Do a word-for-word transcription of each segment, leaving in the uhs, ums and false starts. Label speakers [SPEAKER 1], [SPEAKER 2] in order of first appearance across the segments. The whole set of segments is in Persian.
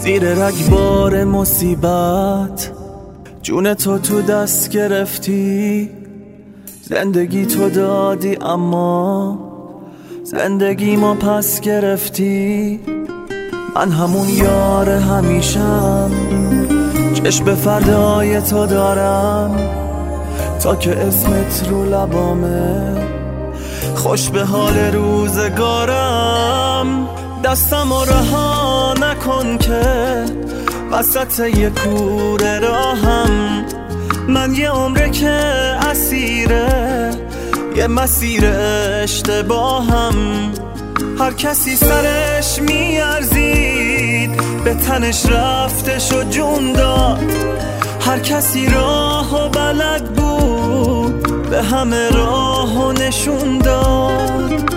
[SPEAKER 1] زیر رگبار مصیبت جون تو تو دست گرفتی، زندگی تو دادی اما زندگی ما پس گرفتی. من همون یار همیشم، چشم به فردای تو دارم تا که اسمت رو لبامه، خوش به حال روزگارم. دستم رو رها نکن که وسط یه کوره راهم، من یه عمره که اسیره یه مسیر اشتباهم. هر کسی سرش میارزید به تنش رفتش و جون داد، هر کسی راه و بلد بود به همه راه و نشون داد.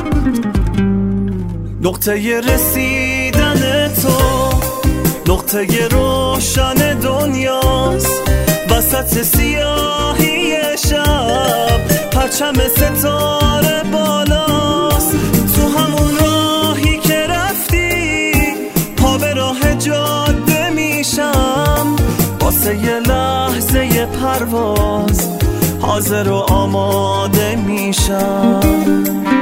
[SPEAKER 1] نقطه رسیدن تو نقطه روشن دنیاست، وسط سیاهی شب پرچم ستاره بالاست. تو همون راهی که رفتی پا به راه جاده میشم، واسه یه لحظه پرواز حاضر و آماده میشم.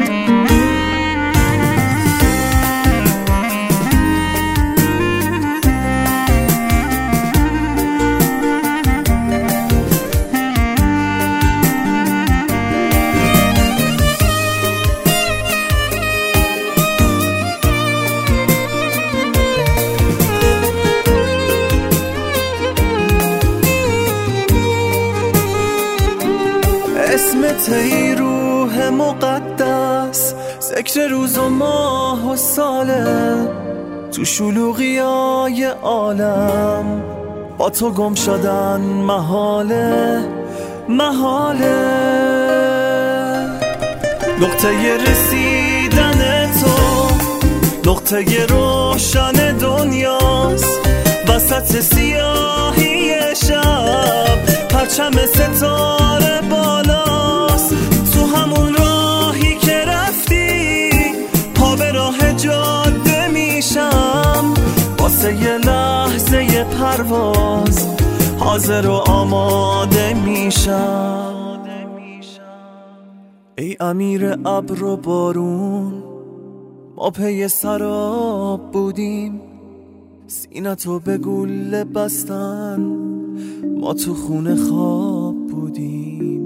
[SPEAKER 1] اسمت ای روح مقدس، ذکر روز و ماه و ساله، تو شلوغیای عالم با تو گم شدن محاله محاله. نقطه رسیدن تو نقطه روشن دنیاست، وسط سیاهی شب پرچم ستاره بالاست. تو همون راهی که رفتی پا به راه جاده میشم، واسه یه لحظه پرواز حاضر و آماده میشم. ای امیر ابر و بارون، ما پی سراب بودیم، سینتو به گوله بستن، ما تو خونه خواب بودیم.